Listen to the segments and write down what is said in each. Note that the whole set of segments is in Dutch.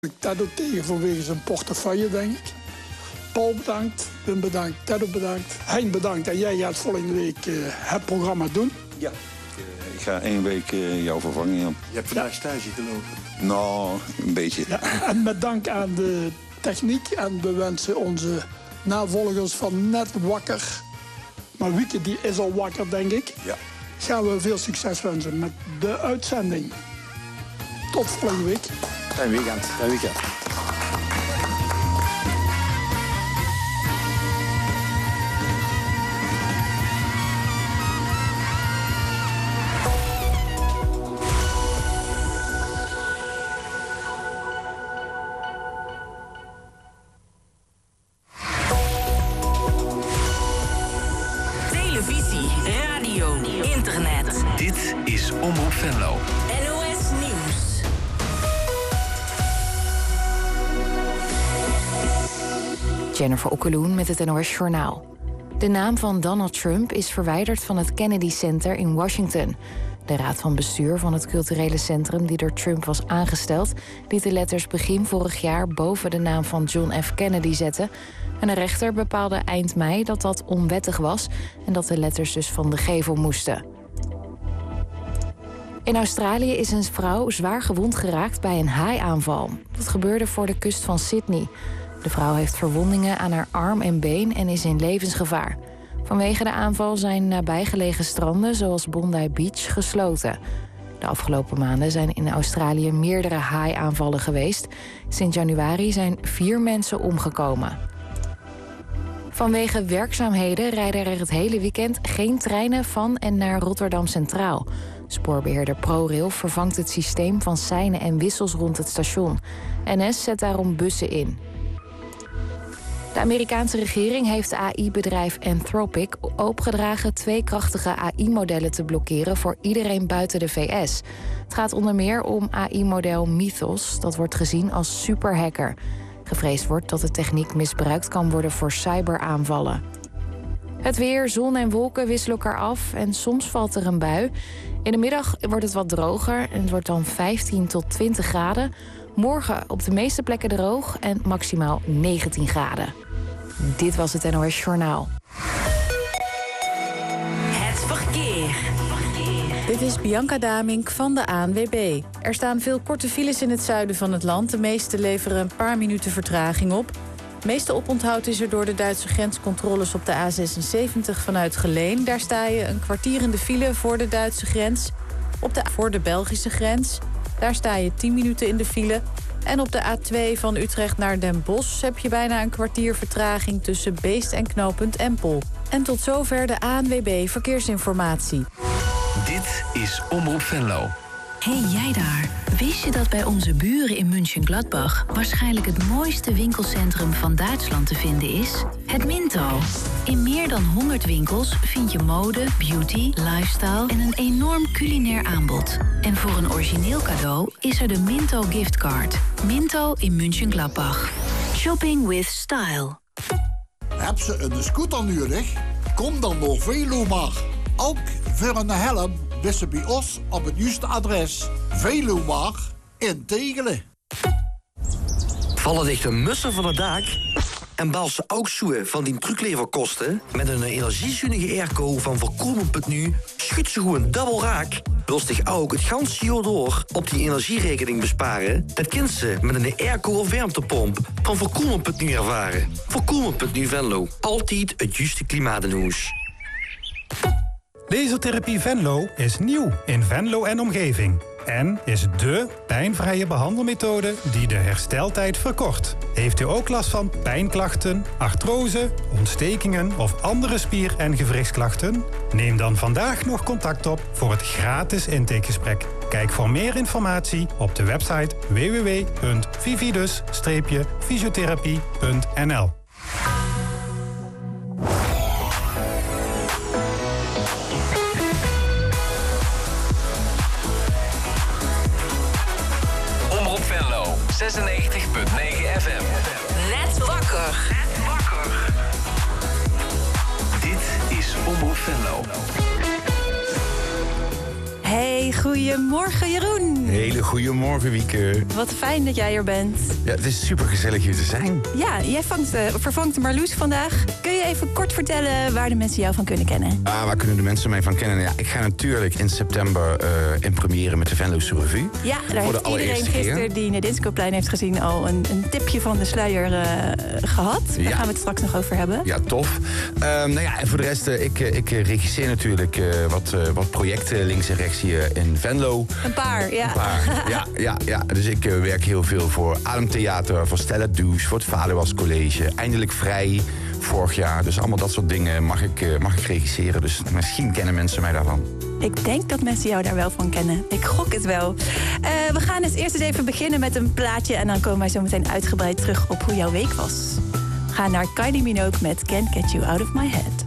Ted ook tegen vanwege zijn portefeuille, denk ik. Paul bedankt, Wim bedankt, Ted ook bedankt. Hein bedankt en jij gaat volgende week het programma doen. Ja, ik ga 1 week jou vervangen. Ja. Je hebt vandaag stage gelopen. Nou, een beetje. Ja, en met dank aan de techniek en we wensen onze navolgers van Net Wakker. Maar Wieke die is al wakker, denk ik. Ja. Gaan we veel succes wensen met de uitzending. Tot volgende week. Fijn weekend. Fijn weekend. Televisie, radio, internet. Dit is Omroep Venlo. NOS Nieuws. Jennifer Okkeloen met het NOS Journaal. De naam van Donald Trump is verwijderd van het Kennedy Center in Washington. De raad van bestuur van het culturele centrum die door Trump was aangesteld, liet de letters begin vorig jaar boven de naam van John F. Kennedy zetten. En een rechter bepaalde eind mei dat dat onwettig was en dat de letters dus van de gevel moesten. In Australië is een vrouw zwaar gewond geraakt bij een haaiaanval. Dat gebeurde voor de kust van Sydney. De vrouw heeft verwondingen aan haar arm en been en is in levensgevaar. Vanwege de aanval zijn nabijgelegen stranden zoals Bondi Beach gesloten. De afgelopen maanden zijn in Australië meerdere haaiaanvallen geweest. Sinds januari zijn 4 mensen omgekomen. Vanwege werkzaamheden rijden er het hele weekend geen treinen van en naar Rotterdam Centraal. Spoorbeheerder ProRail vervangt het systeem van seinen en wissels rond het station. NS zet daarom bussen in. De Amerikaanse regering heeft AI-bedrijf Anthropic opgedragen 2 krachtige AI-modellen te blokkeren voor iedereen buiten de VS. Het gaat onder meer om AI-model Mythos, dat wordt gezien als superhacker. Gevreesd wordt dat de techniek misbruikt kan worden voor cyberaanvallen. Het weer, zon en wolken wisselen elkaar af en soms valt er een bui. In de middag wordt het wat droger en het wordt dan 15 tot 20 graden. Morgen op de meeste plekken droog en maximaal 19 graden. Dit was het NOS Journaal. Het verkeer. Dit is Bianca Damink van de ANWB. Er staan veel korte files in het zuiden van het land. De meeste leveren een paar minuten vertraging op. Het meeste oponthoud is er door de Duitse grenscontroles op de A76 vanuit Geleen. Daar sta je een kwartier in de file voor de Duitse grens. Voor de Belgische grens. Daar sta je 10 minuten in de file. En op de A2 van Utrecht naar Den Bosch heb je bijna een kwartier vertraging tussen Beest en knooppunt Empel. En tot zover de ANWB Verkeersinformatie. Dit is Omroep Venlo. Hey jij daar, wist je dat bij onze buren in München-Gladbach waarschijnlijk het mooiste winkelcentrum van Duitsland te vinden is? Het Minto. In meer dan 100 winkels vind je mode, beauty, lifestyle en een enorm culinair aanbod. En voor een origineel cadeau is er de Minto giftcard. Minto in München-Gladbach. Shopping with style. Heb ze een scooter nodig? Kom dan naar Velomar. Ook voor een helm wisten bij ons op het juiste adres. Velomar in Tegelen. Vallen dicht een mussen van het dak? En bal ze ook zoe van die truckleverkosten? Met een energiezuinige airco van Voorkomen.nu schudt ze gewoon dubbel raak. Wil zich ook het ganse jaar door op die energierekening besparen? Dat kind ze met een airco of warmtepomp van Voorkomen.nu ervaren. Voorkomen.nu Venlo. Altijd het juiste klimaat in huis. Lasertherapie Venlo is nieuw in Venlo en omgeving. En is dé pijnvrije behandelmethode die de hersteltijd verkort. Heeft u ook last van pijnklachten, artrose, ontstekingen of andere spier- en gewrichtsklachten? Neem dan vandaag nog contact op voor het gratis intakegesprek. Kijk voor meer informatie op de website www.vividus-fysiotherapie.nl. Omroep Venlo, 96.9 FM. Net wakker. Dit is Omroep Venlo. Hey, goedemorgen Jeroen. Hele goedemorgen Wieke. Wat fijn dat jij er bent. Ja, het is super gezellig hier te zijn. Ja, jij vervangt Marloes vandaag. Kun je even kort vertellen waar de mensen jou van kunnen kennen? Waar kunnen de mensen mij van kennen? Ja, ik ga natuurlijk in september in première met de Venlose Revue. Ja, daar heeft iedereen gisteren die Nedinscoplein heeft gezien al een tipje van de sluier gehad. Daar gaan we het straks nog over hebben. Ja, tof. En voor de rest, ik regisseer natuurlijk wat projecten links en rechts hier in Venlo. Een paar, ja. Ja. Dus ik werk heel veel voor Ademtheater, voor Stella Douche, voor het Vaderwas College. Eindelijk vrij, vorig jaar. Dus allemaal dat soort dingen mag ik regisseren. Dus misschien kennen mensen mij daarvan. Ik denk dat mensen jou daar wel van kennen. Ik gok het wel. We gaan eerst eens even beginnen met een plaatje en dan komen wij zo meteen uitgebreid terug op hoe jouw week was. We gaan naar Kylie Minogue met Can't Get You Out of My Head.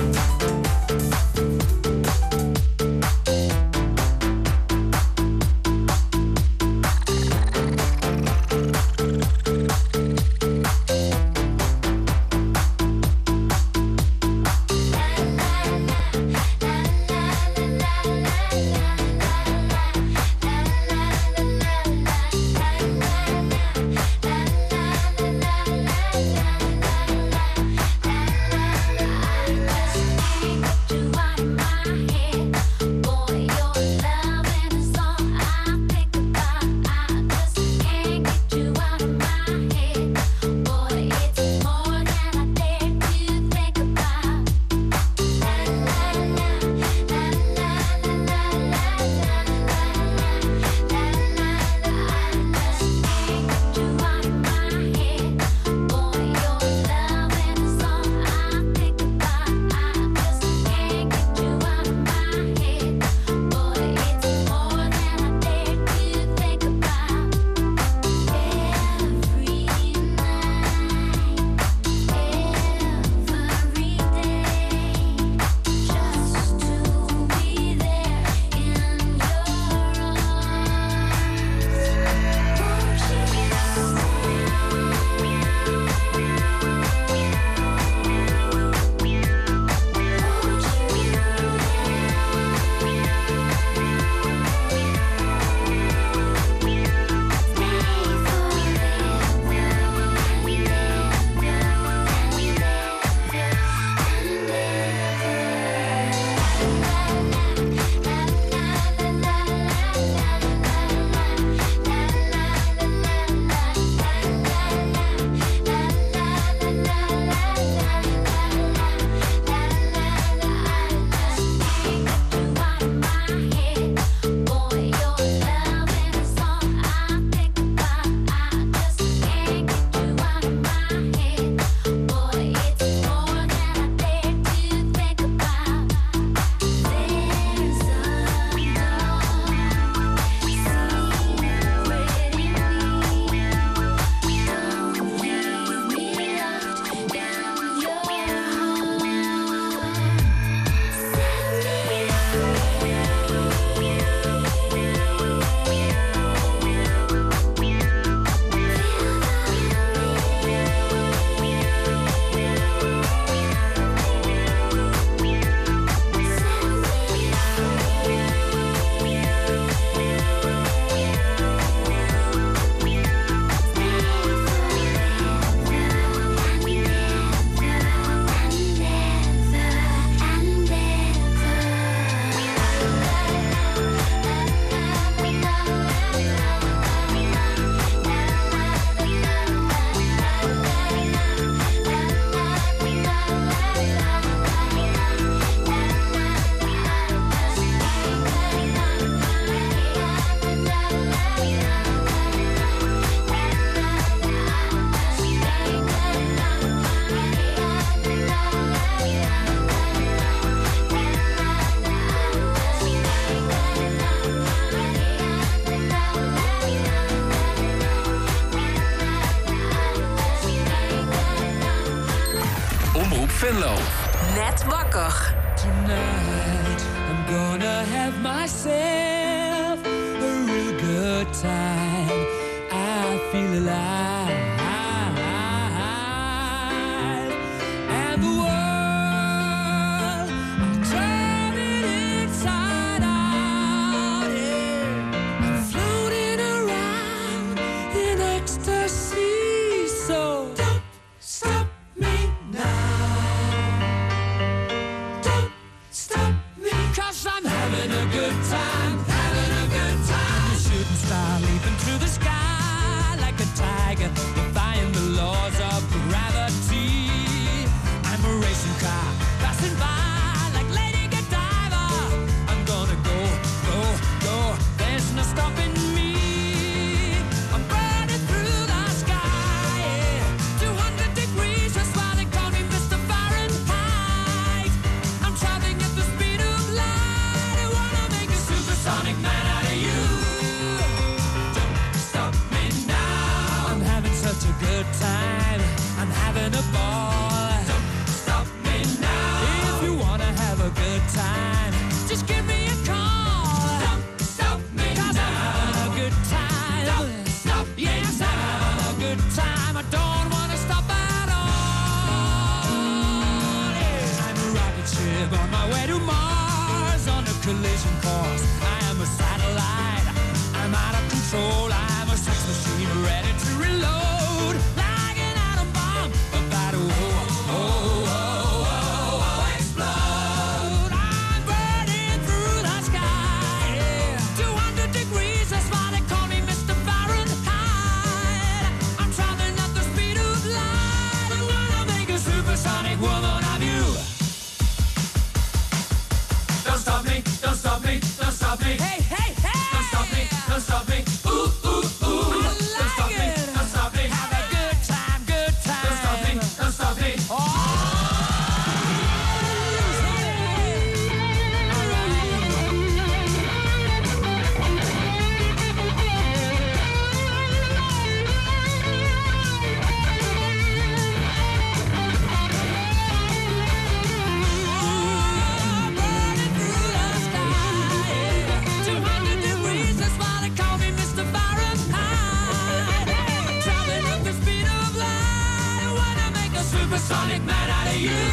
Venlo. Net wakker. Tonight I'm gonna have myself a real good time. I feel alive. And the world, I'm turning inside out. such a good time. I'm having a ball. Don't stop me now. If you wanna have a good time, just give me a call. Don't stop me now. 'Cause I'm having a good time. Don't stop me now. Yes, I'm having a good time. I don't wanna stop at all. Yeah. I'm a rocket ship on my way to Mars on a collision course. I am a satellite. I'm out of control. I'm a sex machine ready to reload. Like an atom bomb about to explode. I'm burning through the sky. Yeah. 200 degrees, that's why they call me Mr. Fahrenheit. I'm traveling at the speed of light. I'm gonna make a supersonic woman of you. Don't stop me, don't stop me, don't stop me. Hey, hey, hey! Don't stop me, don't stop me. Ooh, ooh, ooh. Don't stop me, don't stop me. Have a good time, good time. Don't stop me, don't stop me. Sonic man out of you.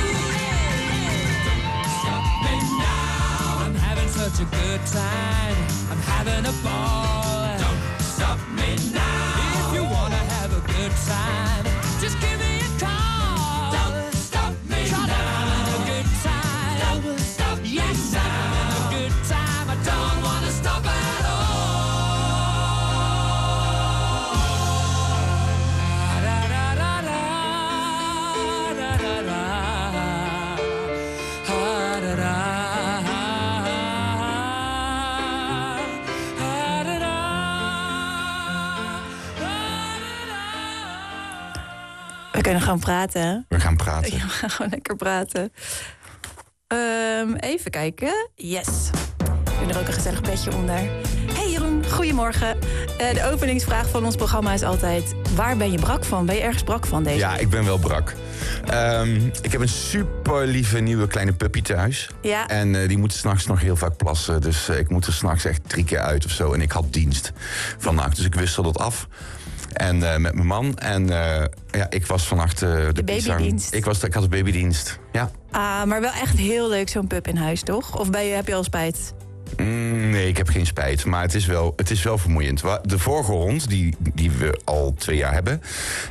Stop me now. I'm having such a good time. I'm having a ball. Don't stop me now. If you wanna have a good time, just give me a call. Don't stop me now. I'm having a good time. Don't stop me. Yes, I'm having a good time. I don't wanna stop at all. We kunnen gewoon praten. We gaan praten. Ja, we gaan gewoon lekker praten. Even kijken. Yes. We doen er ook een gezellig bedje onder. Hey Jeroen, goedemorgen. De openingsvraag van ons programma is altijd: waar ben je brak van? Ben je ergens brak van deze? Ja, ik ben wel brak. Ik heb een super lieve nieuwe kleine puppy thuis. Ja. En die moet 's nachts nog heel vaak plassen. Dus ik moet er 's nachts echt 3 keer uit of zo. En ik had dienst vannacht, dus ik wissel dat af. En met mijn man. En ja, ik was vannacht de babydienst. Ik had de babydienst, ja. Ah, maar wel echt heel leuk zo'n pup in huis, toch? Of heb je al spijt? Nee, ik heb geen spijt. Maar het is wel vermoeiend. De vorige hond, die we al 2 jaar hebben,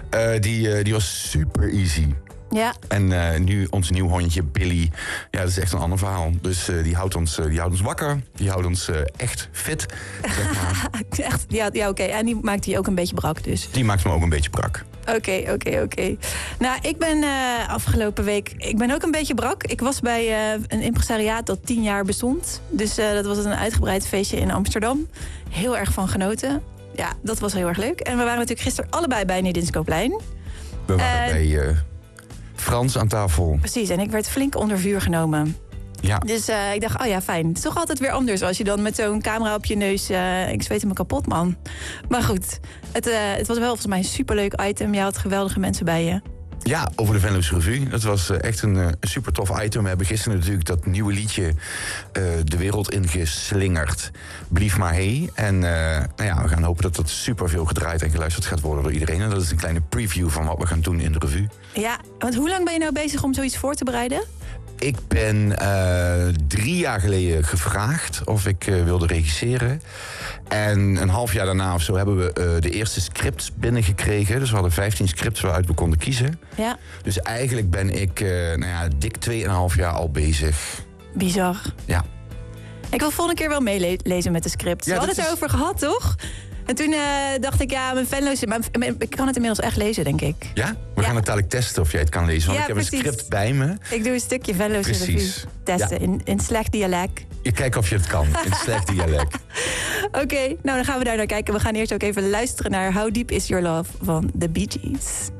die was super easy. Ja. En nu ons nieuw hondje Billy, ja, dat is echt een ander verhaal. Dus die houdt ons wakker, die houdt ons echt fit, zeg maar. Echt? Ja, oké. En die maakt die ook een beetje brak dus? Die maakt me ook een beetje brak. Oké. Nou, ik ben afgelopen week ook een beetje brak. Ik was bij een impresariaat dat 10 jaar bestond. Dus dat was een uitgebreid feestje in Amsterdam. Heel erg van genoten. Ja, dat was heel erg leuk. En we waren natuurlijk gisteren allebei bij Nedinscoplein. We waren bij Frans aan tafel. Precies, en ik werd flink onder vuur genomen. Ja. Dus ik dacht, oh ja, fijn. Het is toch altijd weer anders als je dan met zo'n camera op je neus... ik zweette me kapot, man. Maar goed, het was wel volgens mij een superleuk item. Je had geweldige mensen bij je. Ja, over de Venlo's Revue. Dat was echt een super tof item. We hebben gisteren natuurlijk dat nieuwe liedje de wereld ingeslingerd. Blief maar hey. En we gaan hopen dat dat super veel gedraaid en geluisterd gaat worden door iedereen. En dat is een kleine preview van wat we gaan doen in de revue. Ja, want hoe lang ben je nou bezig om zoiets voor te bereiden? Ik ben 3 jaar geleden gevraagd of ik wilde regisseren. En een half jaar daarna of zo hebben we de eerste scripts binnengekregen. Dus we hadden 15 scripts waaruit we konden kiezen. Ja. Dus eigenlijk ben ik dik 2,5 jaar al bezig. Bizar. Ja. Ik wil volgende keer wel meelezen met de script. Ja, we hadden het erover gehad, toch? En toen dacht ik, ja, mijn Venlo's... ik kan het inmiddels echt lezen, denk ik. Ja? We gaan het dadelijk testen of jij het kan lezen. Want ja, ik heb precies. een script bij me. Ik doe een stukje Venlo's Revue testen in slecht dialect. Je kijkt of je het kan, in slecht dialect. Oké, nou dan gaan we daar naar kijken. We gaan eerst ook even luisteren naar How Deep Is Your Love van The Bee Gees.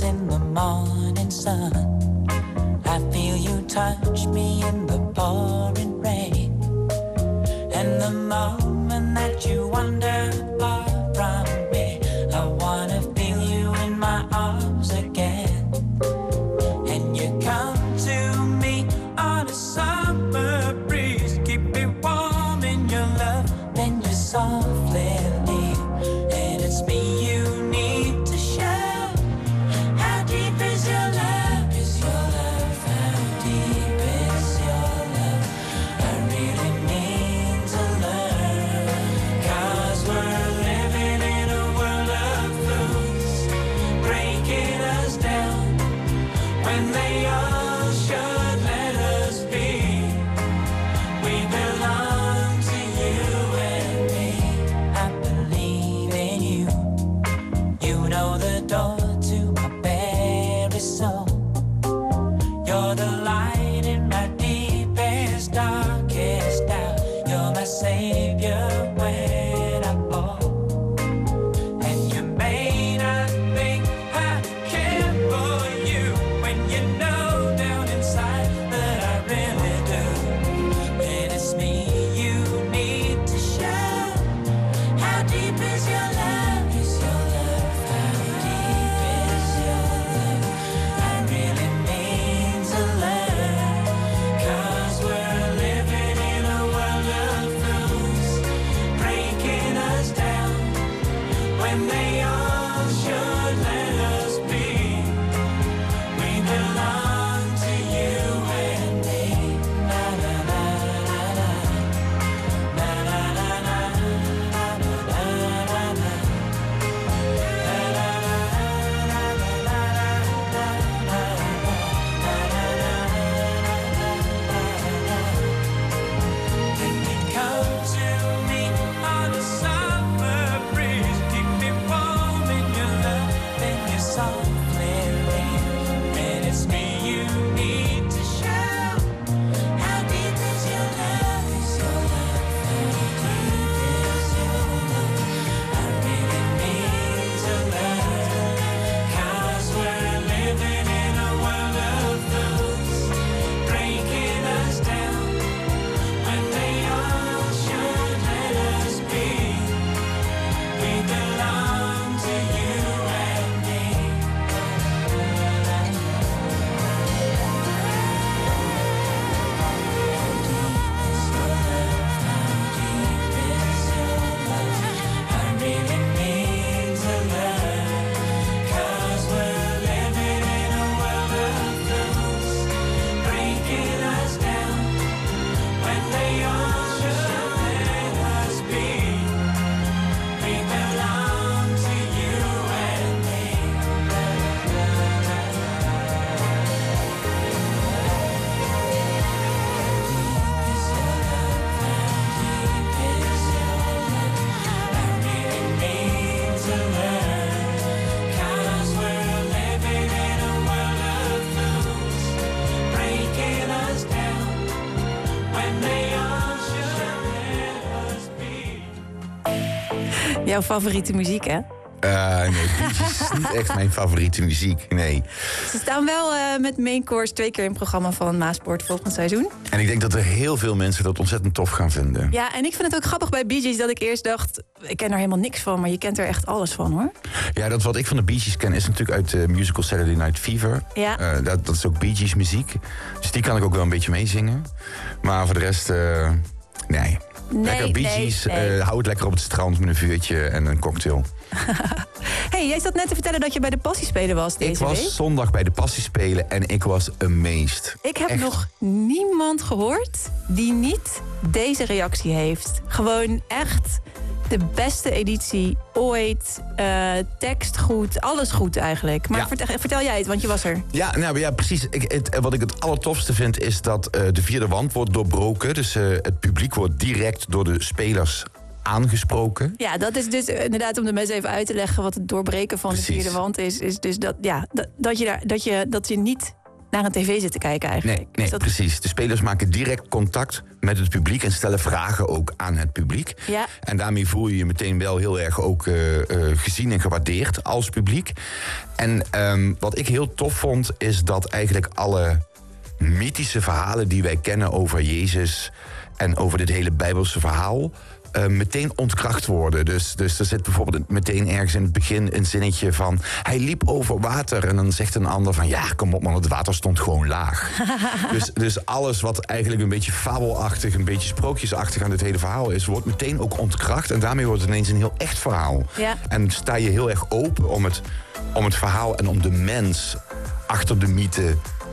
in the morning sun. I feel you touch me in the pouring rain. And the moment that you wander far from me, I wanna feel you in my arms again. And you come to me on a summer breeze, keep me warm in your love, then you softly leave. And it's me you need to show. How deep is your love? Is your love? How deep is your love? I really need to learn. 'Cause we're living in a world of fools, breaking us down when they all should let us be. We belong to you and me. I believe in you. You know the door to my very soul. You're the light in my deepest, darkest doubt. You're my savior when I fall. And you may not think I care for you when you know down inside that I really do. And it's me you need to show. How deep is your love? Is your love? How deep is your love? I really need to learn. 'Cause we're living in a world of fools, breaking us down when they all should let us be. We belong to you and me. Na na na na na. Na na na na. Na na na na. Na na na come to me on a summer breeze, keep me warm in your love, then you softly leave. And it's me you need to show. How deep is your love? Is your love? How deep is your love? I really need to learn. 'Cause we're living in a world of fools, breaking us down when they all should let us be. We belong to you and me. I really need to learn. 'Cause we're living in a world of fools, breaking us down when they all should let us be. We belong to you and me. I really need to learn. 'Cause we're living in a world of fools, breaking us down when they all should let us be. Jouw favoriete muziek, hè? Nee, Bee Gees is niet echt mijn favoriete muziek, nee. Ze staan wel met main course 2 keer in het programma van Maasport volgend seizoen. En ik denk dat er heel veel mensen dat ontzettend tof gaan vinden. Ja, en ik vind het ook grappig bij Bee Gees dat ik eerst dacht, ik ken er helemaal niks van, maar je kent er echt alles van, hoor. Ja, dat wat ik van de Bee Gees ken is natuurlijk uit de musical Saturday Night Fever. Ja. Dat is ook Bee Gees muziek. Dus die kan ik ook wel een beetje meezingen. Maar voor de rest, nee. Lekker Bee Gees, hou het lekker op het strand met een vuurtje en een cocktail. Hey, jij zat net te vertellen dat je bij de Passiespelen was deze week. Ik was zondag bij de Passiespelen en ik was amazed. Ik heb nog niemand gehoord die niet deze reactie heeft. Gewoon echt de beste editie ooit. Tekst goed, alles goed eigenlijk. Maar vertel jij het, want je was er. Ja, precies. Wat ik het allertofste vind is dat de vierde wand wordt doorbroken. Dus het publiek wordt direct door de spelers aangesproken. Ja, dat is dus inderdaad om de mensen even uit te leggen wat het doorbreken van de vierde wand is. Is dus dat je niet naar een tv zit te kijken eigenlijk. Nee, precies. De spelers maken direct contact met het publiek en stellen vragen ook aan het publiek. Ja. En daarmee voel je je meteen wel heel erg ook gezien en gewaardeerd als publiek. En wat ik heel tof vond, is dat eigenlijk alle mythische verhalen die wij kennen over Jezus en over dit hele Bijbelse verhaal meteen ontkracht worden. Dus er zit bijvoorbeeld meteen ergens in het begin een zinnetje van hij liep over water en dan zegt een ander van ja, kom op man, het water stond gewoon laag. dus alles wat eigenlijk een beetje fabelachtig, een beetje sprookjesachtig aan dit hele verhaal is, wordt meteen ook ontkracht en daarmee wordt het ineens een heel echt verhaal. Ja. En sta je heel erg open om het verhaal en om de mens achter de mythe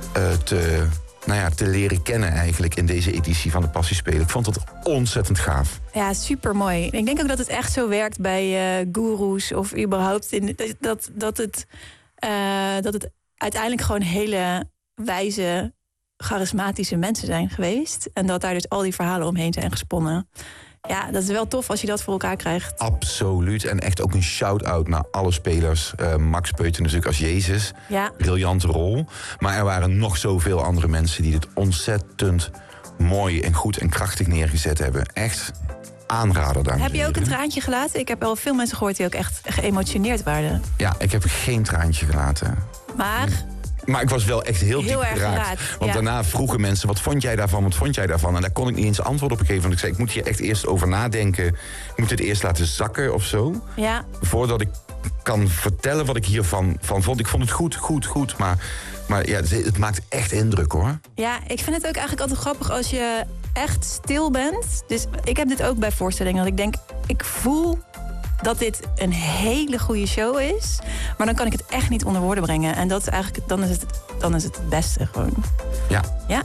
te leren kennen eigenlijk in deze editie van de Passiespelen. Ik vond het ontzettend gaaf. Ja, supermooi. Ik denk ook dat het echt zo werkt bij goeroes of überhaupt dat het uiteindelijk gewoon hele wijze, charismatische mensen zijn geweest. En dat daar dus al die verhalen omheen zijn gesponnen. Ja, dat is wel tof als je dat voor elkaar krijgt. Absoluut. En echt ook een shout-out naar alle spelers. Max Peuten natuurlijk als Jezus. Ja. Briljante rol. Maar er waren nog zoveel andere mensen die dit ontzettend mooi en goed en krachtig neergezet hebben. Echt aanrader, dames en Heb je ook heren. een traantje gelaten? Ik heb al veel mensen gehoord die ook echt geëmotioneerd waren. Ja, ik heb geen traantje gelaten. Maar ik was wel echt heel diep geraakt. Want daarna vroegen mensen, wat vond jij daarvan, wat vond jij daarvan? En daar kon ik niet eens antwoord op geven. Want ik zei, ik moet hier echt eerst over nadenken. Ik moet het eerst laten zakken of zo. Ja. Voordat ik kan vertellen wat ik hiervan vond. Ik vond het goed. Maar ja, het maakt echt indruk, hoor. Ja, ik vind het ook eigenlijk altijd grappig als je echt stil bent. Dus ik heb dit ook bij voorstellingen. Dat ik denk, ik voel dat dit een hele goede show is. Maar dan kan ik het echt niet onder woorden brengen. En dat is eigenlijk, dan is het beste gewoon. Ja.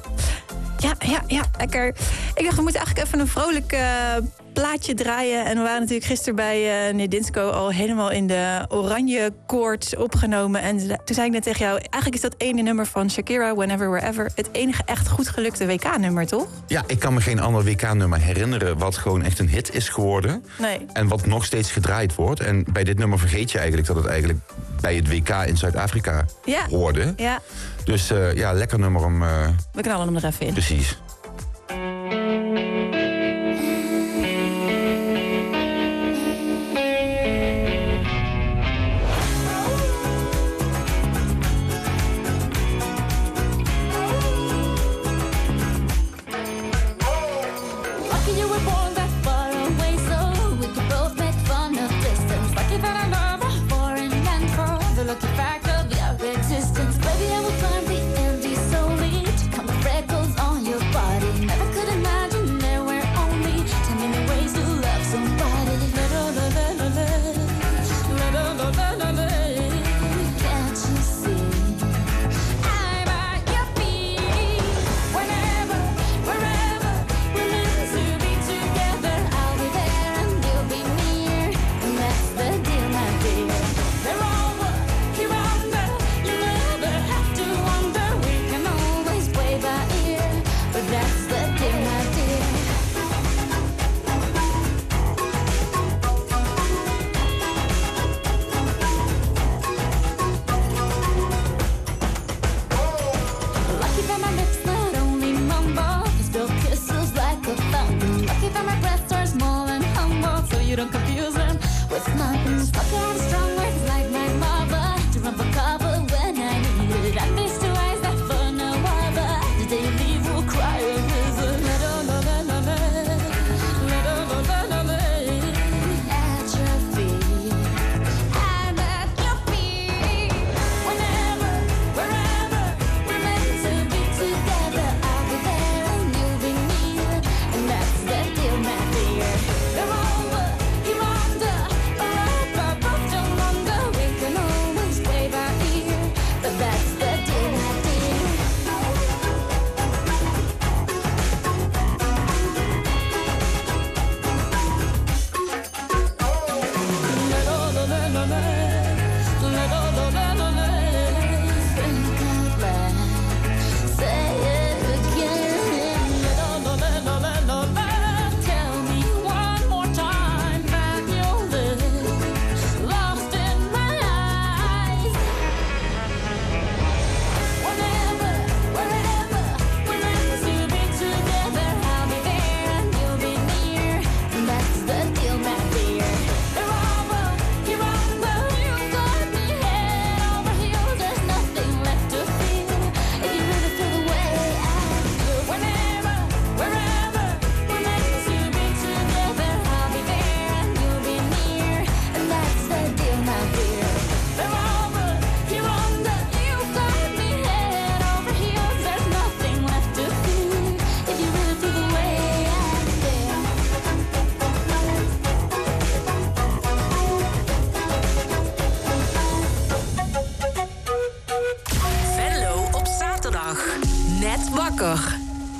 Ja, lekker. Ik dacht, we moeten eigenlijk even een vrolijk plaatje draaien. En we waren natuurlijk gisteren bij Nedinsko al helemaal in de oranje koorts opgenomen. En toen zei ik net tegen jou, eigenlijk is dat ene nummer van Shakira, Whenever, Wherever, het enige echt goed gelukte WK-nummer, toch? Ja, ik kan me geen ander WK-nummer herinneren wat gewoon echt een hit is geworden. Nee. En wat nog steeds gedraaid wordt. En bij dit nummer vergeet je eigenlijk dat het eigenlijk bij het WK in Zuid-Afrika hoorde. Ja. Dus lekker nummer om... We knallen hem er even in. Precies. Baby, I will climb the empty soul to come freckles on your body. Wakker.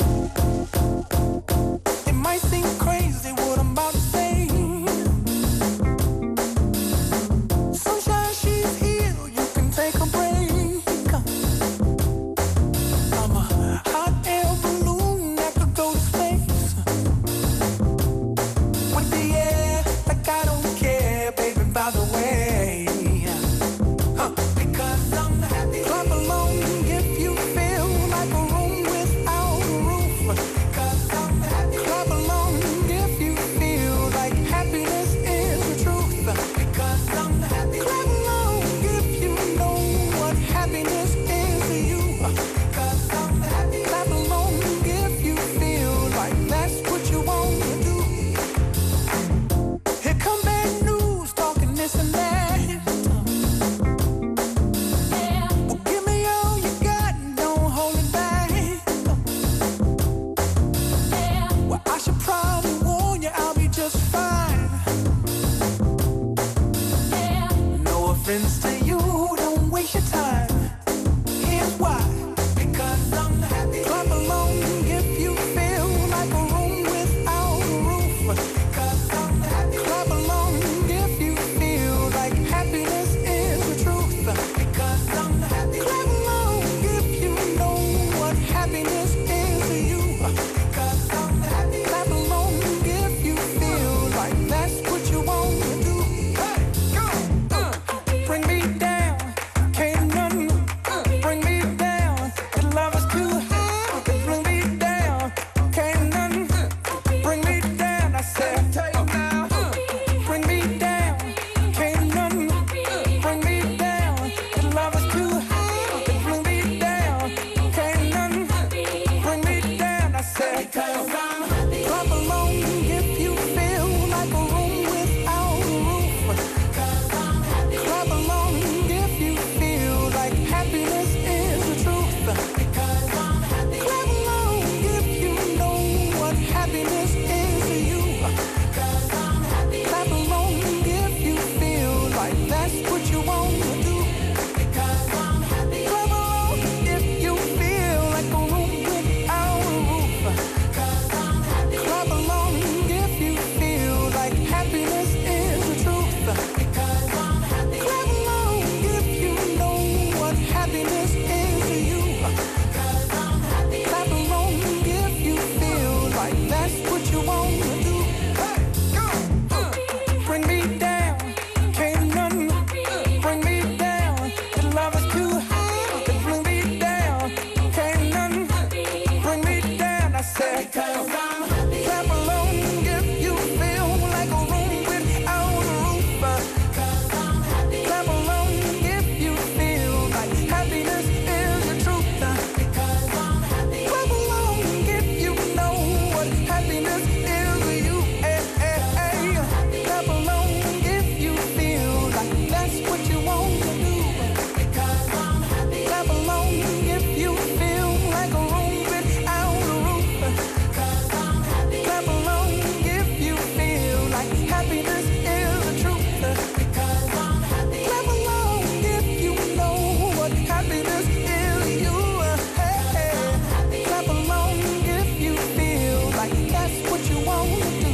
It might seem crazy what I'm about to say. Sunshine, she's here, you can take a break. I'm a hot air balloon that could go to space. With the air, like I don't care, baby, by the way. Because I'm happy. Clap along if you feel like a room without a roof. Because I'm happy. Clap along if you feel like happiness is the truth. Because I'm happy. Clap along if you know what happiness is to you. Because I'm happy. Clap along if you feel like that's what you want to do. Here come bad news, talking this and that. Well, give me all you got and don't hold it back. Well, I should probably warn you, I'll be just fine. No offense to you, don't waste your time. Here's why. Because I'm happy. Clap along if you feel like a room without a roof. Because I'm happy. Clap along if you feel like happiness is the truth. Because I'm happy. Clap along if you know what happiness is to you. Because I'm happy. Clap along if you feel like that's what you want to do. Hey, go! Bring me down, can't none bring me down. The love is too high, bring me down, can't none bring me down. I said, bring me down, can't none bring me down. The love is too high, bring me down, can't none bring me down. I said, clap along if you feel like a room without a roof. Clap along if you feel like happiness is the truth. Clap along if you know what happiness is to you. Clap along if you feel like that's what you want to do. Clap along if you feel like a room without a roof. Clap along if you feel like happiness is the truth. Clap along if you know what happiness is to you. Clap along if you feel like that's what you want to do. Hey, go! Bring me down, can't none bring me down. The love is too high, bring me down, can't none bring me down. I said, clap along if you feel like a room without a roof. Clap along if you feel like happiness is the truth. Clap along if you know what happiness is to you. Clap along if you feel like that's what you want to do. Clap along if you feel like a room without a roof. Clap along if you feel like happiness is the truth. Clap along if you know what happiness is to you. Clap along if you feel like that's what you want to do.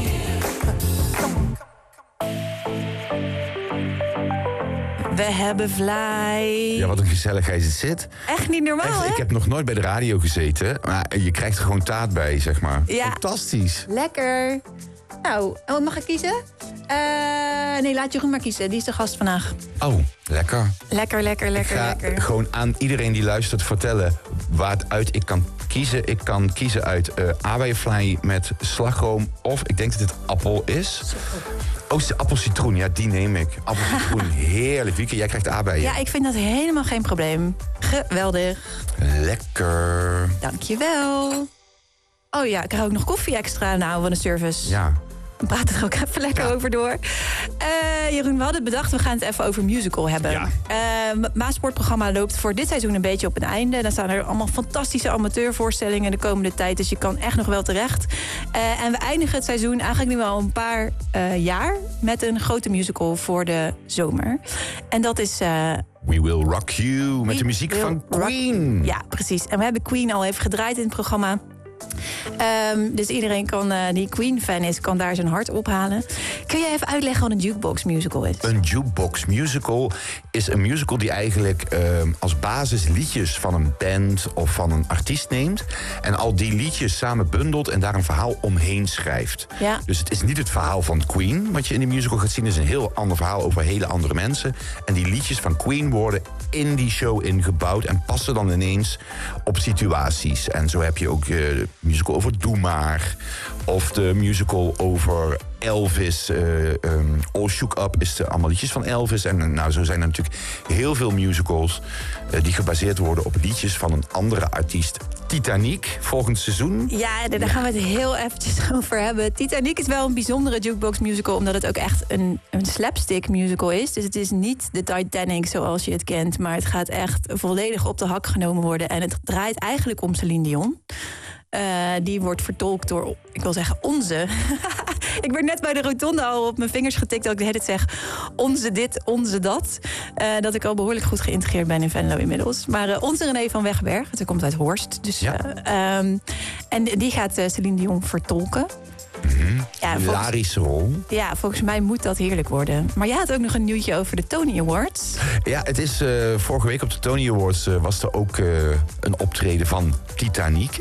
We hebben Vlaai. Ja, wat een gezelligheid is dit. Echt niet normaal, Echt, hè? ik heb nog nooit bij de radio gezeten, maar je krijgt er gewoon taart bij, zeg maar. Ja. Fantastisch. Lekker. Nou, mag ik kiezen? Nee, laat Jeroen maar kiezen. Die is de gast vandaag. Oh, lekker. Lekker. Ik ga gewoon aan iedereen die luistert vertellen waaruit ik kan kiezen. Ik kan kiezen uit aardbeienvlaai met slagroom of ik denk dat het appel is. Oh, appelcitroen, ja, die neem ik. Appelcitroen, heerlijk. Wieke, jij krijgt aardbeien. Ja, ik vind dat helemaal geen probleem. Geweldig. Lekker. Dankjewel. Oh ja, ik krijg ook nog koffie extra. Nou, wat een service. Ja. We praten er ook even lekker over door. Jeroen, we hadden bedacht, we gaan het even over musical hebben. Ja. Maasportprogramma loopt voor dit seizoen een beetje op een einde. Dan staan er allemaal fantastische amateurvoorstellingen de komende tijd. Dus je kan echt nog wel terecht. En we eindigen het seizoen eigenlijk nu al een paar jaar met een grote musical voor de zomer. En dat is... We Will Rock You, met de muziek van Queen. Ja, precies. En we hebben Queen al even gedraaid in het programma. Dus iedereen die Queen-fan is, kan daar zijn hart ophalen. Kun jij even uitleggen wat een jukebox musical is? Een jukebox musical is een musical die eigenlijk als basis liedjes van een band of van een artiest neemt. En al die liedjes samen bundelt en daar een verhaal omheen schrijft. Ja. Dus het is niet het verhaal van Queen wat je in die musical gaat zien. Het is een heel ander verhaal over hele andere mensen. En die liedjes van Queen worden in die show ingebouwd en passen dan ineens op situaties. En zo heb je ook de musical over Doe Maar. Of de musical over Elvis. All Shook Up is allemaal liedjes van Elvis. En nou, zo zijn er natuurlijk heel veel musicals die gebaseerd worden op liedjes van een andere artiest. Titanic, volgend seizoen. Ja, daar gaan we het heel eventjes over hebben. Titanic is wel een bijzondere jukebox musical, omdat het ook echt een slapstick musical is. Dus het is niet de Titanic zoals je het kent, maar het gaat echt volledig op de hak genomen worden. En het draait eigenlijk om Celine Dion. Die wordt vertolkt door, ik wil zeggen, onze. Ik werd net bij de rotonde al op mijn vingers getikt dat ik de hele tijd zeg onze dit, onze dat. Dat ik al behoorlijk goed geïntegreerd ben in Venlo inmiddels. Maar onze René van Wegberg, ze komt uit Horst. Dus, ja. En die gaat Celine Dion vertolken. Ja, hilarische rol. Ja, volgens mij moet dat heerlijk worden. Maar jij had ook nog een nieuwtje over de Tony Awards. Ja, het is vorige week op de Tony Awards was er ook een optreden van Titanic.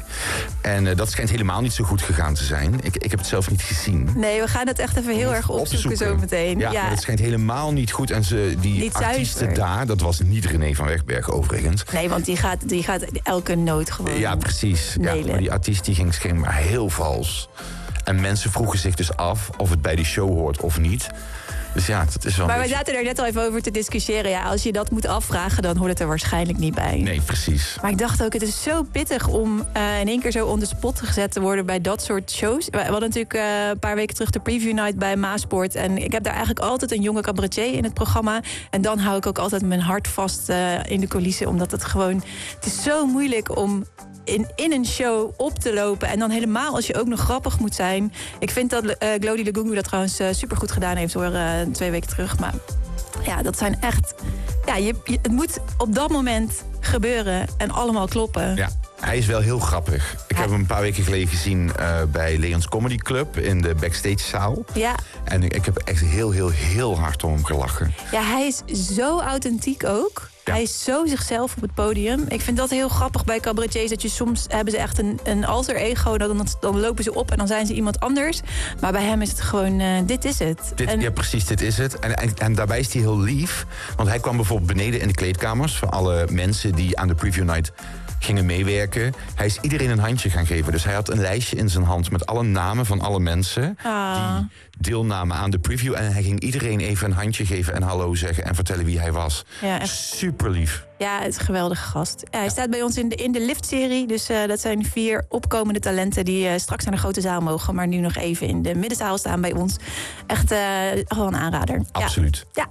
En dat schijnt helemaal niet zo goed gegaan te zijn. Ik heb het zelf niet gezien. Nee, we gaan het echt even heel erg opzoeken zo meteen. Ja, maar het schijnt helemaal niet goed. En die artiesten daar, dat was niet René van Wegberg overigens. Nee, want die gaat elke noot gewoon. Ja, precies. Ja, maar die artiest die ging schijnbaar heel vals. En mensen vroegen zich dus af of het bij die show hoort of niet. Dus ja, dat is wel. Maar we zaten er net al even over te discussiëren. Ja, als je dat moet afvragen, dan hoort het er waarschijnlijk niet bij. Nee, precies. Maar ik dacht ook, het is zo pittig om in één keer zo on the spot gezet te worden bij dat soort shows. We hadden natuurlijk een paar weken terug de preview night bij Maasport. En ik heb daar eigenlijk altijd een jonge cabaretier in het programma. En dan hou ik ook altijd mijn hart vast in de coulissen. Omdat het is zo moeilijk om in een show op te lopen. En dan helemaal als je ook nog grappig moet zijn. Ik vind dat Glody Legungu dat trouwens supergoed gedaan heeft hoor, 2 weken terug. Maar ja, dat zijn echt... Ja, het moet op dat moment gebeuren en allemaal kloppen. Ja. Hij is wel heel grappig. Ik heb hem een paar weken geleden gezien bij Leon's Comedy Club in de backstage-zaal. Ja. En ik heb echt heel hard om hem gelachen. Ja, hij is zo authentiek ook. Ja. Hij is zo zichzelf op het podium. Ik vind dat heel grappig bij cabaretiers. Dat je soms hebben ze echt een alter ego. Dan lopen ze op en dan zijn ze iemand anders. Maar bij hem is het gewoon, dit is het. Ja, precies, dit is het. En daarbij is hij heel lief. Want hij kwam bijvoorbeeld beneden in de kleedkamers voor alle mensen die aan de preview night gingen meewerken. Hij is iedereen een handje gaan geven. Dus hij had een lijstje in zijn hand met alle namen van alle mensen die deelnamen aan de preview. En hij ging iedereen even een handje geven en hallo zeggen en vertellen wie hij was. Ja, echt. Super lief. Ja, het is een geweldige gast. Ja, hij staat bij ons in de liftserie. Dus dat zijn 4 opkomende talenten die straks naar de grote zaal mogen. Maar nu nog even in de middenzaal staan bij ons. Echt gewoon een aanrader. Absoluut. Ja.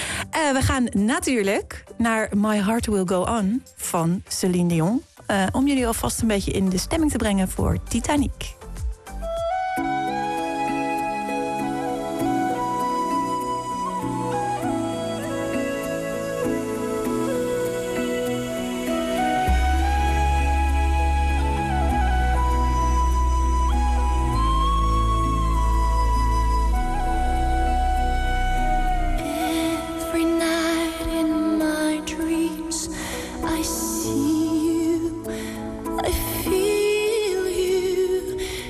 We gaan natuurlijk naar My Heart Will Go On van Celine Dion. Om jullie alvast een beetje in de stemming te brengen voor Titanic. I feel you.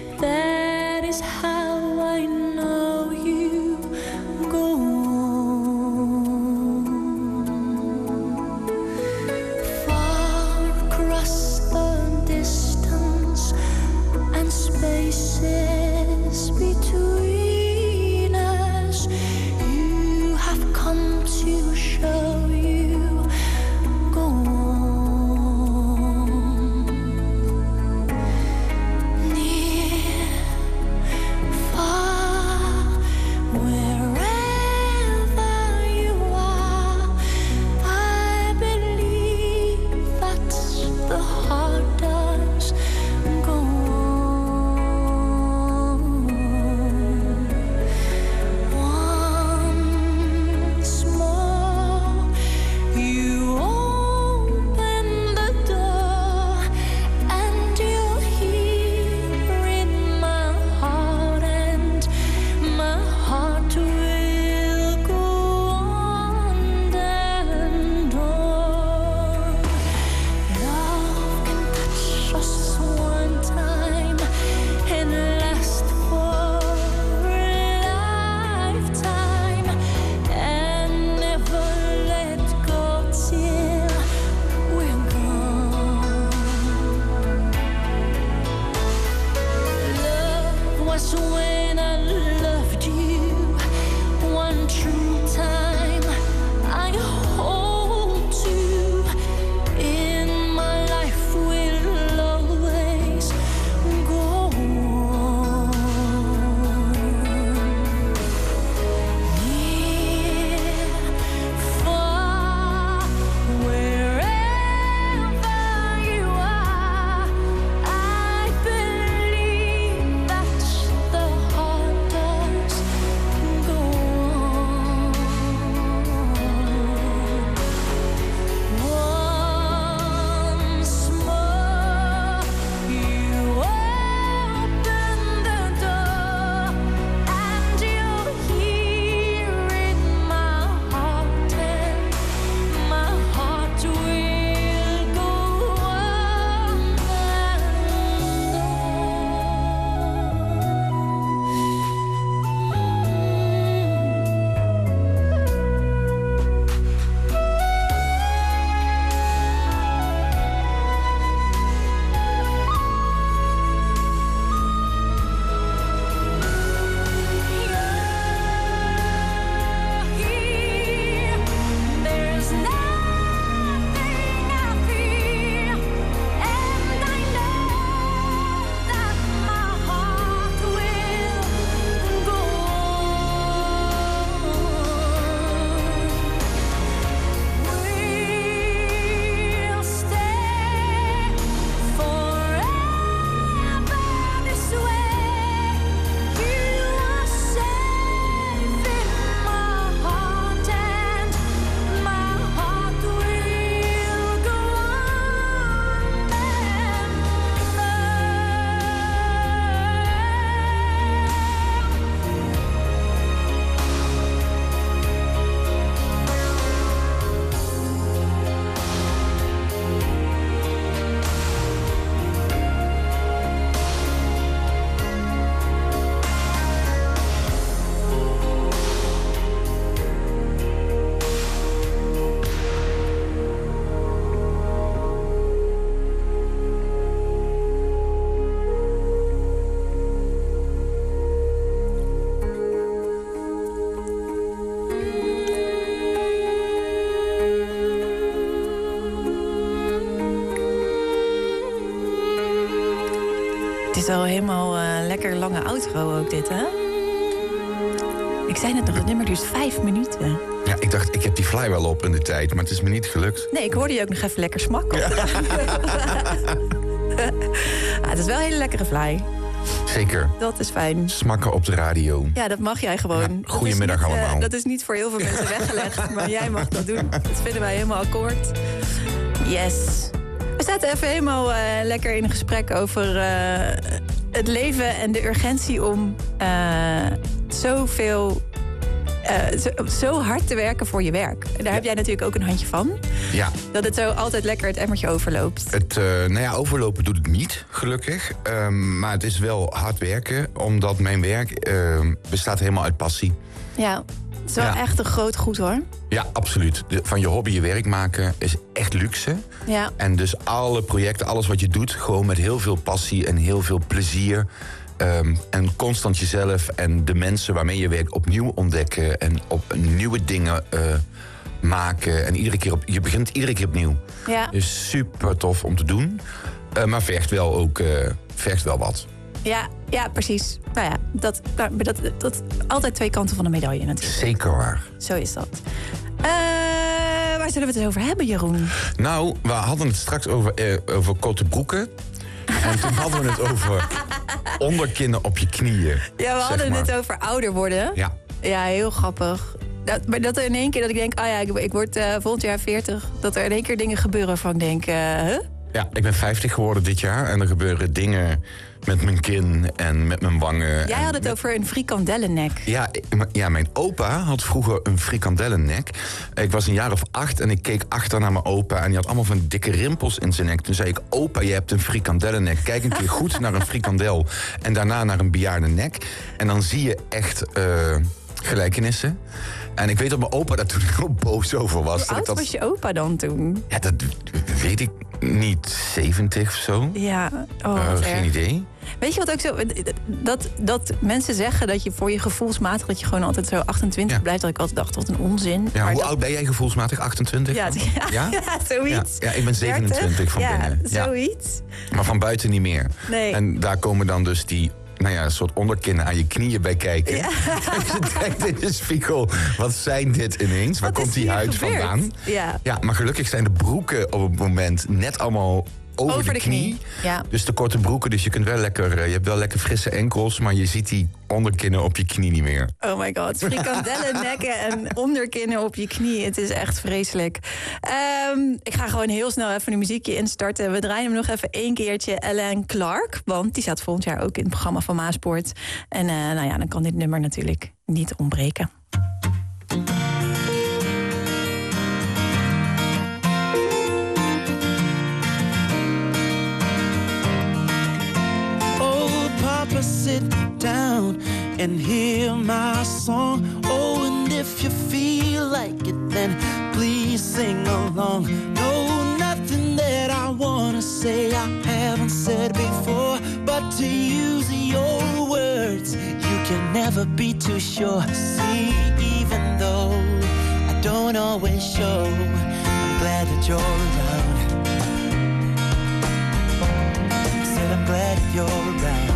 is al helemaal lekker lange outro ook dit, hè? Ik zei net nog, het nummer duurt 5 minuten. Ja, ik dacht, ik heb die fly wel op in de tijd, maar het is me niet gelukt. Nee, ik hoorde je ook nog even lekker smakken. Ja. Het is wel een hele lekkere fly. Zeker. Dat is fijn. Smakken op de radio. Ja, dat mag jij gewoon. Ja, goedemiddag allemaal. Dat is niet voor heel veel mensen weggelegd, maar jij mag dat doen. Dat vinden wij helemaal akkoord. Yes. We zaten even helemaal lekker in een gesprek over het leven en de urgentie om zo hard te werken voor je werk. Daar heb jij natuurlijk ook een handje van. Ja. Dat het zo altijd lekker het emmertje overloopt. Overlopen doet het niet, gelukkig. Maar het is wel hard werken, omdat mijn werk bestaat helemaal uit passie. Ja, het is wel echt een groot goed, hoor. Ja, absoluut. Van je hobby je werk maken is echt luxe. Ja. En dus alle projecten, alles wat je doet, gewoon met heel veel passie en heel veel plezier. En constant jezelf en de mensen waarmee je werkt opnieuw ontdekken en op nieuwe dingen maken. En je begint iedere keer opnieuw. Ja. Dus super tof om te doen. Maar vergt wel wat. Ja, precies. Nou ja, dat altijd 2 kanten van de medaille natuurlijk. Zeker waar. Zo is dat. Waar zullen we het over hebben, Jeroen? Nou, we hadden het straks over korte broeken. En toen hadden we het over onderkinnen op je knieën. Ja, we hadden het over ouder worden. Ja. Ja, heel grappig. Maar dat er in één keer dat ik denk, ik word volgend jaar 40... dat er in één keer dingen gebeuren waarvan ik denk, huh? Ja, ik ben 50 geworden dit jaar en er gebeuren dingen met mijn kin en met mijn wangen. Jij had het over een frikandellennek. Ja, mijn opa had vroeger een frikandellennek. Ik was een jaar of 8 en ik keek achter naar mijn opa en die had allemaal van dikke rimpels in zijn nek. Toen zei ik, opa, je hebt een frikandellennek. Kijk een keer goed naar een frikandel en daarna naar een bejaarde nek. En dan zie je echt gelijkenissen. En ik weet dat mijn opa daar toen heel boos over was. Hoe oud was je opa dan toen? Ja, dat weet ik niet. 70 of zo? Ja, geen idee. Weet je wat ook zo... Dat mensen zeggen dat je voor je gevoelsmatig... dat je gewoon altijd zo 28 blijft. Dat ik altijd dacht, wat een onzin. Ja, hoe oud ben jij gevoelsmatig? 28? Ja, zoiets. Ja, ik ben 27 van binnen. Ja, zoiets. Maar van buiten niet meer. Nee. En daar komen dan dus die... een soort onderkinnen aan je knieën bij kijken. Ja. Je denkt in de spiegel, wat zijn dit ineens? Waar komt die huid vandaan? Ja, maar gelukkig zijn de broeken op het moment net allemaal over de knie. Ja. Dus de korte broeken, dus je kunt wel lekker, je hebt wel lekker frisse enkels, maar je ziet die onderkinnen op je knie niet meer. Oh my god, frikandellennekken en onderkinnen op je knie. Het is echt vreselijk. Ik ga gewoon heel snel even een muziekje instarten. We draaien hem nog even 1 keertje. Alain Clark, want die staat volgend jaar ook in het programma van Maasport. En dan kan dit nummer natuurlijk niet ontbreken. Papa, sit down and hear my song. Oh, and if you feel like it, then please sing along. No, nothing that I wanna say I haven't said before, but to use your words, you can never be too sure. See, even though I don't always show, I'm glad that you're around. I said I'm glad that you're around.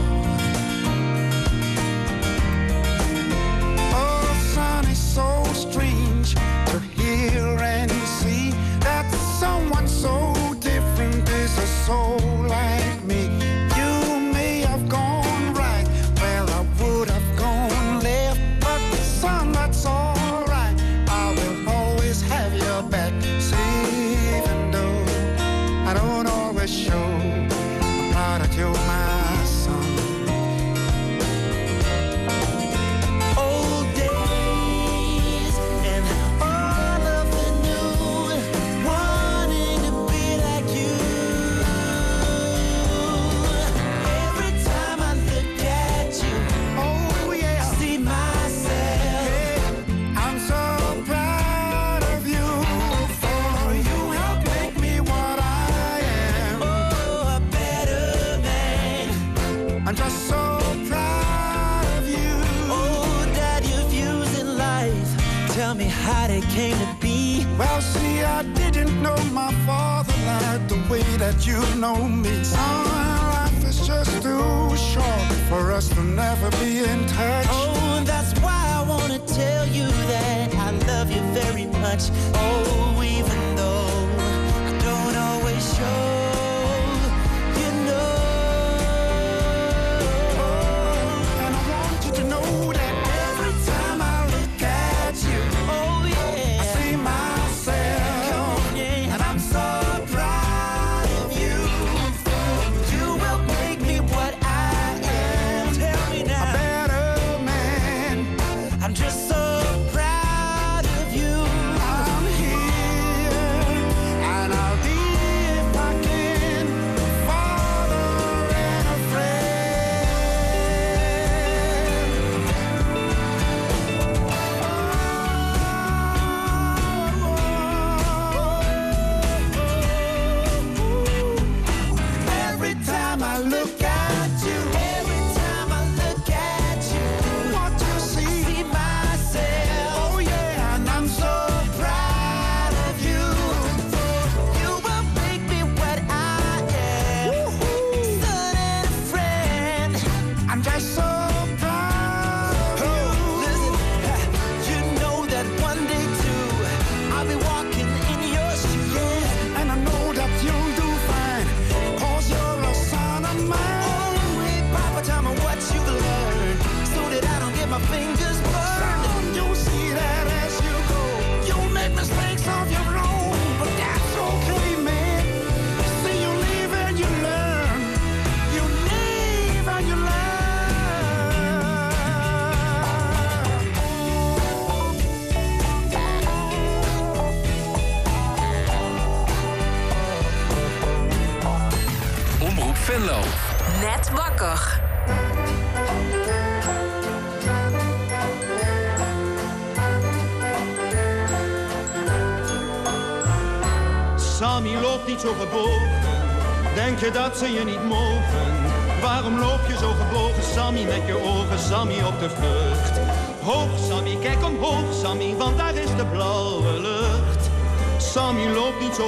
So strange to hear and see that someone so different is a soul like me. You may have gone right where I would have gone left, but son, that's all right. I will always have your back. See, even though I don't always show, I'm proud that you're my son. I'm just so proud of you. Oh, Dad, your views in life, tell me how they came to be. Well, see, I didn't know my father like the way that you know me. Son, life is just too short for us to never be in touch. Oh, that's why I wanna tell you that I love you very much. Oh, even though I don't always show. Venlo. Net wakker. Sammy loopt niet zo gebogen, denk je dat ze je niet mogen? Waarom loop je zo gebogen, Sammy, met je ogen, Sammy, op de vlucht? Hoog, Sammy, kijk omhoog, Sammy, want daar is de blauwe lucht. Sammy loopt niet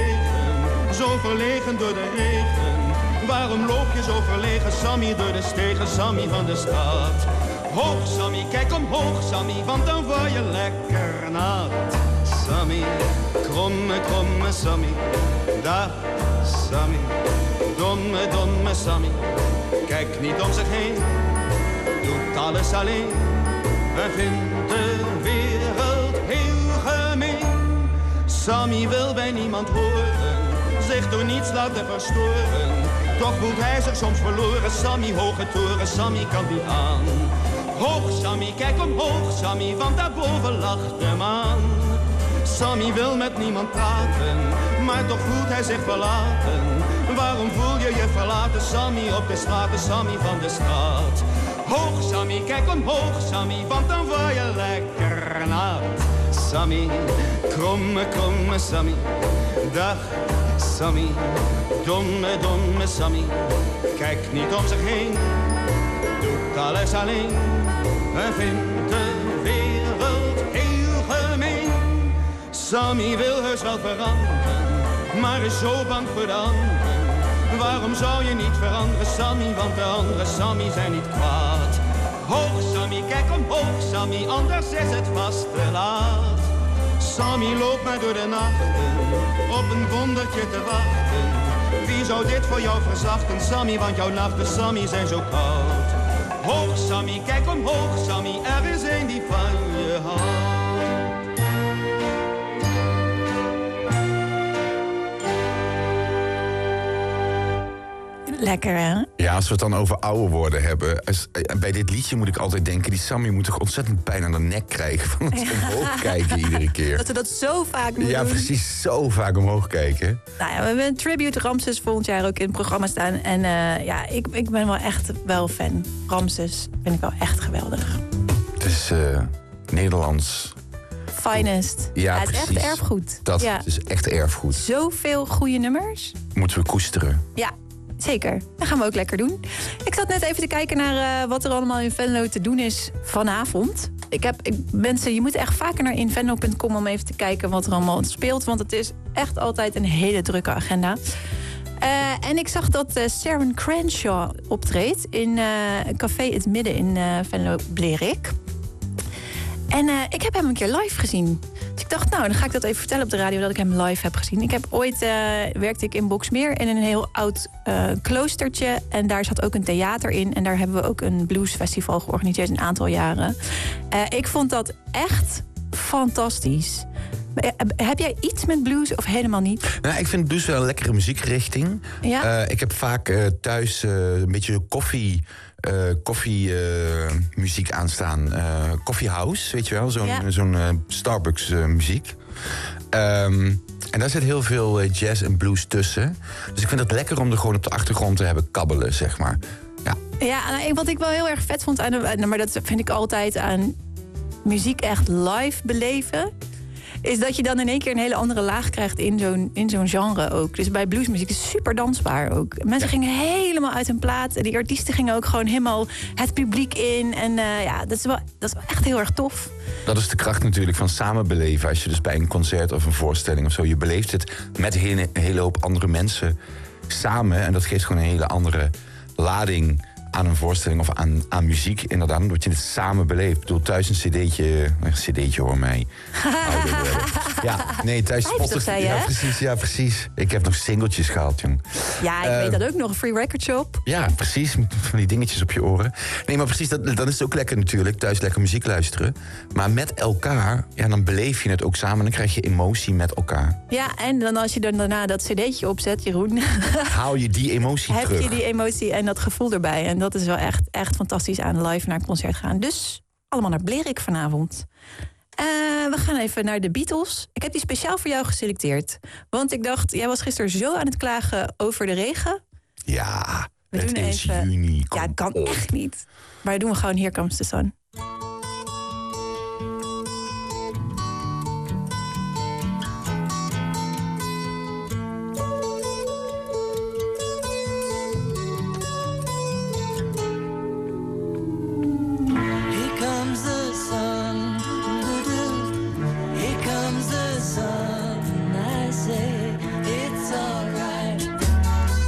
zo verlegen door de regen. Waarom loop je zo verlegen, Sammy, door de stegen, Sammy van de stad? Hoog, Sammy, kijk omhoog, Sammy, want dan word je lekker nat. Sammy, kromme, kromme Sammy, dag Sammy, domme, domme Sammy. Kijk niet om zich heen, doet alles alleen en vindt de wereld heel gemeen. Sammy wil bij niemand horen, zich door niets laten verstoren. Toch voelt hij zich soms verloren, Sammy, hoge toren, Sammy kan niet aan. Hoog Sammy, kijk omhoog Sammy, want daarboven lacht de maan. Sammy wil met niemand praten, maar toch voelt hij zich verlaten. Waarom voel je je verlaten, Sammy, op de straten, Sammy van de straat? Hoog Sammy, kijk omhoog Sammy, want dan word je lekker nat. Sammy, kromme, kromme Sammy, dag Sammy, domme, domme Sammy. Kijk niet om zich heen, doet alles alleen en vindt de wereld heel gemeen. Sammy wil heus wel veranderen, maar is zo bang voor de anderen. Waarom zou je niet veranderen, Sammy, want de andere Sammy zijn niet kwaad. Hoog Sammy, kijk omhoog Sammy, anders is het vast te laat. Sammy loopt maar door de nachten, op een wondertje te wachten. Wie zou dit voor jou verzachten, Sammy, want jouw nachten, Sammy, zijn zo koud. Hoog Sammy, kijk omhoog Sammy, er is een die van je houdt. Lekker, hè? Ja, als we het dan over ouder worden hebben. Bij dit liedje moet ik altijd denken, die Sammy moet toch ontzettend pijn aan de nek krijgen van het omhoog kijken iedere keer. Dat we dat zo vaak moeten doen. Ja, precies, zo vaak omhoog kijken. Nou ja, we hebben een tribute Ramses volgend jaar ook in het programma staan. En ja, ik ben wel echt wel fan. Ramses vind ik wel echt geweldig. Het is Nederlands. Finest. Ja, het is echt erfgoed. Dat ja. is echt erfgoed. Zoveel goede nummers. Moeten we koesteren. Ja. Zeker, dat gaan we ook lekker doen. Ik zat net even te kijken naar wat er allemaal in Venlo te doen is vanavond. Mensen, je moet echt vaker naar invenlo.com om even te kijken wat er allemaal speelt. Want het is echt altijd een hele drukke agenda. En ik zag dat Sharon Crenshaw optreedt in een café in het midden in Venlo-Blerik. En ik heb hem een keer live gezien. Dus ik dacht, nou, dan ga ik dat even vertellen op de radio dat ik hem live heb gezien. Ik heb ooit, werkte ik in Boxmeer in een heel oud kloostertje. En daar zat ook een theater in. En daar hebben we ook een bluesfestival georganiseerd een aantal jaren. Ik vond dat echt fantastisch. Heb jij iets met blues of helemaal niet? Nou, ik vind blues wel een lekkere muziekrichting. Ja? Ik heb vaak thuis een beetje koffiemuziek aanstaan. Coffee house, weet je wel? Zo'n Starbucks muziek. En daar zit heel veel jazz en blues tussen. Dus ik vind het lekker om er gewoon op de achtergrond te hebben kabbelen, zeg maar. Ja, wat ik wel heel erg vet vond maar dat vind ik altijd aan muziek echt live beleven, is dat je dan in één keer een hele andere laag krijgt in zo'n genre ook. Dus bij bluesmuziek is het super dansbaar ook. Mensen gingen helemaal uit hun plaat. En die artiesten gingen ook gewoon helemaal het publiek in. En dat is wel echt heel erg tof. Dat is de kracht natuurlijk van samen beleven. Als je dus bij een concert of een voorstelling of zo, je beleeft het met een hele hoop andere mensen samen. En dat geeft gewoon een hele andere lading aan een voorstelling of aan muziek, inderdaad, omdat je het samen beleeft. Ik bedoel, thuis een cd'tje hoor mij. Ja, nee, thuis spotten. Ja, precies. Ik heb nog singeltjes gehad, jong. Ja, ik weet dat ook nog, een free record shop. Ja, precies, met van die dingetjes op je oren. Nee, maar precies, dan is het ook lekker natuurlijk, thuis lekker muziek luisteren. Maar met elkaar, dan beleef je het ook samen, dan krijg je emotie met elkaar. Ja, en dan als je dan daarna dat cd'tje opzet, Jeroen, haal je die emotie terug. Heb je die emotie en dat gevoel erbij. En dat is wel echt fantastisch aan live naar een concert gaan. Dus allemaal naar Blerik vanavond. We gaan even naar de Beatles. Ik heb die speciaal voor jou geselecteerd. Want ik dacht, jij was gisteren zo aan het klagen over de regen. Ja, het is juni. Ja, kan echt niet. Maar dan doen we gewoon Here Comes the Sun.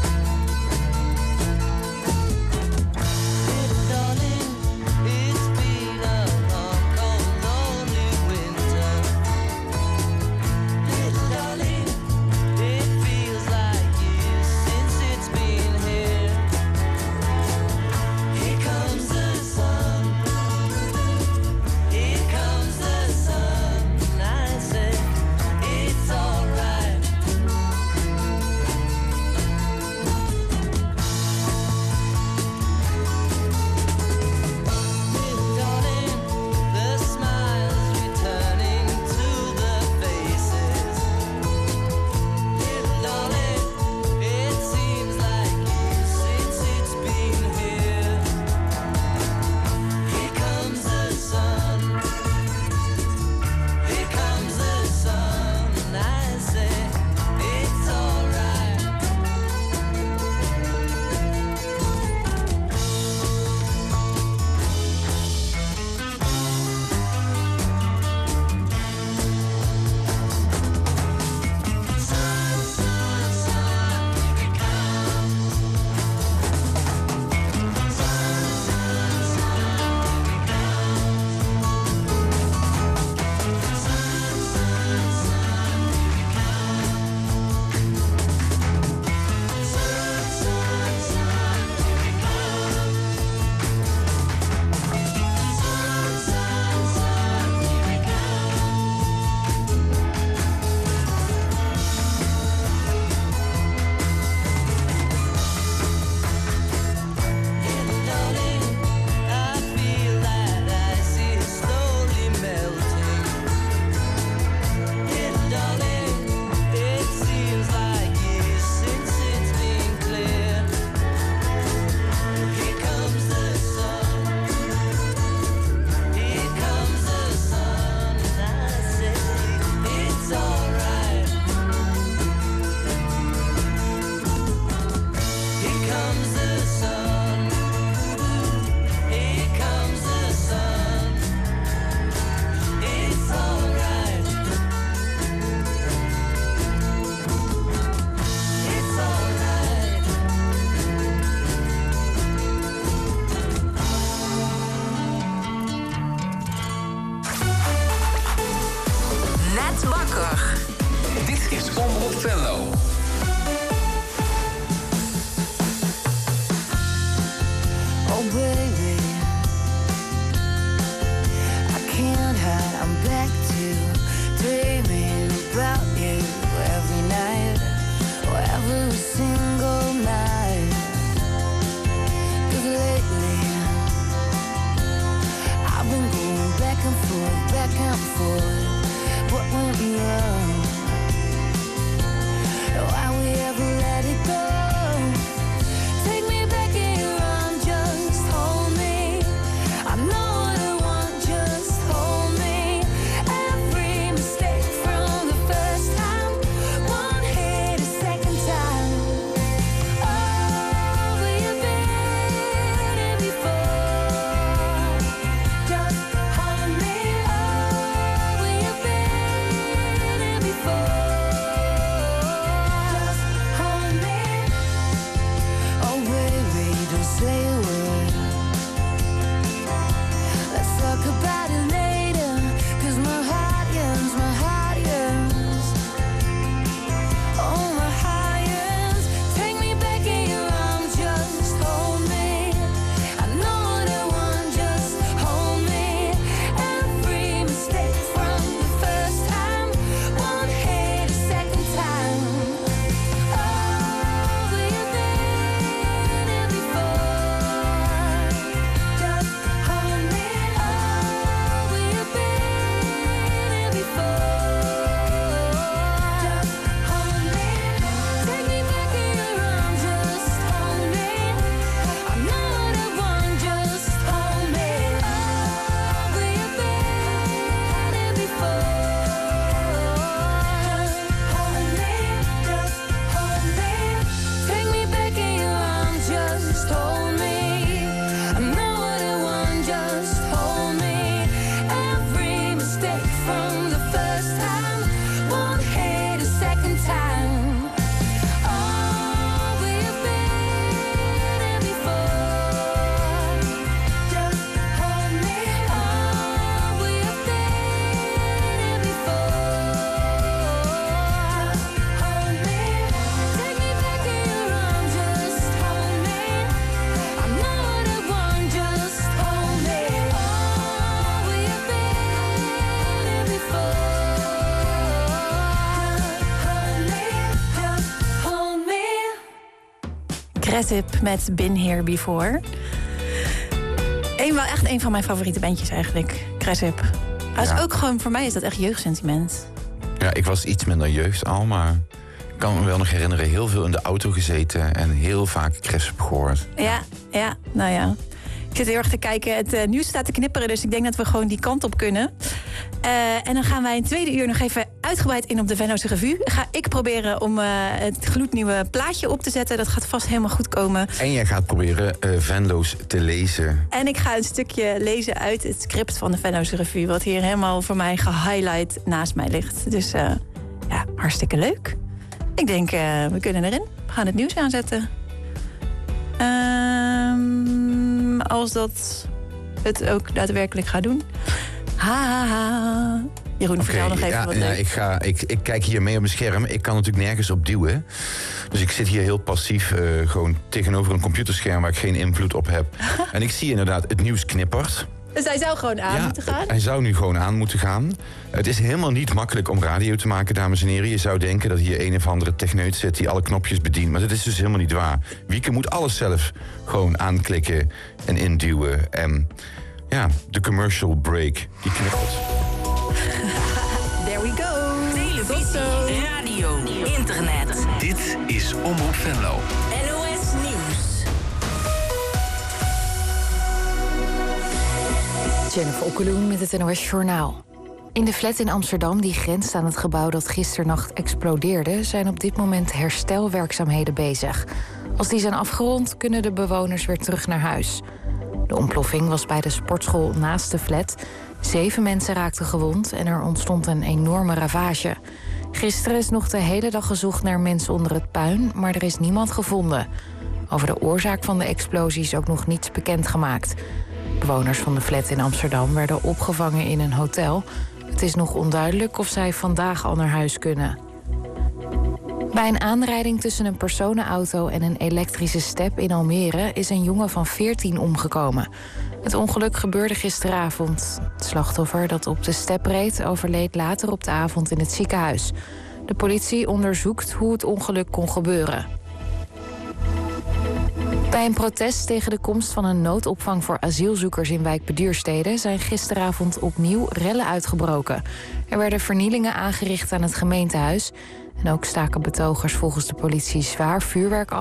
Darling, it's been wakker. Dit is Omroep Venlo. Oh baby, I can't hide, I'm back to dreaming about you every night, or every single night. 'Cause lately I've been going back and forth, what went wrong? Why we ever let it go? Take me back in your arms, just hold me. I know what I want, just hold me. Every mistake from the first time won't hit a second time. Oh, where you been before? Just hold me. Oh, where you been before? Just hold me. Oh baby, don't say a word. Let's talk about it later, 'cause my heart yearns, my heart yearns. Oh, my heart yearns. Take me back in your arms, just hold me. I know what I want, just hold me. Every mistake from the first time won't hit a second time. Oh, where you been before? Just hold me. Oh, where you been before? Just hold me. Take me back in your arms, just hold me. I know what I want, just hold me. Oh, where you been before? Just hold me, just hold me. Take me back in your arms, just hold me. I know what I want, just hold me. Every mistake from the first time won't hit a second time. Oh, where you been before? Just hold me. Oh, where you been before? Just hold me. Take me back in your arms, just hold me. I know what I want, just hold me. Oh, where you been before? Just hold me. Cressip met Been Here Before. Echt een van mijn favoriete bandjes eigenlijk. Cressip. Dat is Ja. ook gewoon, voor mij is dat echt jeugdsentiment. Ja, ik was iets minder jeugd al, maar ik kan me wel nog herinneren... heel veel in de auto gezeten en heel vaak Cressip gehoord. Ja, nou ja. Ik zit heel erg te kijken. Het nieuws staat te knipperen, dus ik denk dat we gewoon die kant op kunnen. En dan gaan wij in het tweede uur nog even uitgebreid in op de Venlose Revue. Ga ik proberen om het gloednieuwe plaatje op te zetten. Dat gaat vast helemaal goed komen. En jij gaat proberen Venlo's te lezen. En ik ga een stukje lezen uit het script van de Venlose Revue... wat hier helemaal voor mij gehighlight naast mij ligt. Dus ja, hartstikke leuk. Ik denk, we kunnen erin. We gaan het nieuws aanzetten. Als dat het ook daadwerkelijk gaat doen. Ha. Jeroen, vertel nog even wat leuk. Ik kijk hier mee op mijn scherm. Ik kan natuurlijk nergens op duwen. Dus ik zit hier heel passief gewoon tegenover een computerscherm... waar ik geen invloed op heb. En ik zie inderdaad, het nieuws knippert. Dus hij zou gewoon aan moeten gaan? Hij zou nu gewoon aan moeten gaan. Het is helemaal niet makkelijk om radio te maken, dames en heren. Je zou denken dat hier een of andere techneut zit die alle knopjes bedient. Maar dat is dus helemaal niet waar. Wieke moet alles zelf gewoon aanklikken en induwen. En ja, de commercial break, die knippert. There we go. Televisie, radio, internet. Dit is Omroep Venlo. NOS Nieuws. Jennifer Okkeloen met het NOS Journaal. In de flat in Amsterdam, die grenst aan het gebouw dat gisternacht explodeerde... zijn op dit moment herstelwerkzaamheden bezig. Als die zijn afgerond, kunnen de bewoners weer terug naar huis. De ontploffing was bij de sportschool naast de flat. 7 mensen raakten gewond en er ontstond een enorme ravage. Gisteren is nog de hele dag gezocht naar mensen onder het puin... maar er is niemand gevonden. Over de oorzaak van de explosie is ook nog niets bekendgemaakt. Bewoners van de flat in Amsterdam werden opgevangen in een hotel. Het is nog onduidelijk of zij vandaag al naar huis kunnen. Bij een aanrijding tussen een personenauto en een elektrische step in Almere is een jongen van 14 omgekomen. Het ongeluk gebeurde gisteravond. Het slachtoffer dat op de step reed overleed later op de avond in het ziekenhuis. De politie onderzoekt hoe het ongeluk kon gebeuren. Bij een protest tegen de komst van een noodopvang voor asielzoekers in wijk Beduurstede zijn gisteravond opnieuw rellen uitgebroken. Er werden vernielingen aangericht aan het gemeentehuis. En ook staken betogers volgens de politie zwaar vuurwerk af.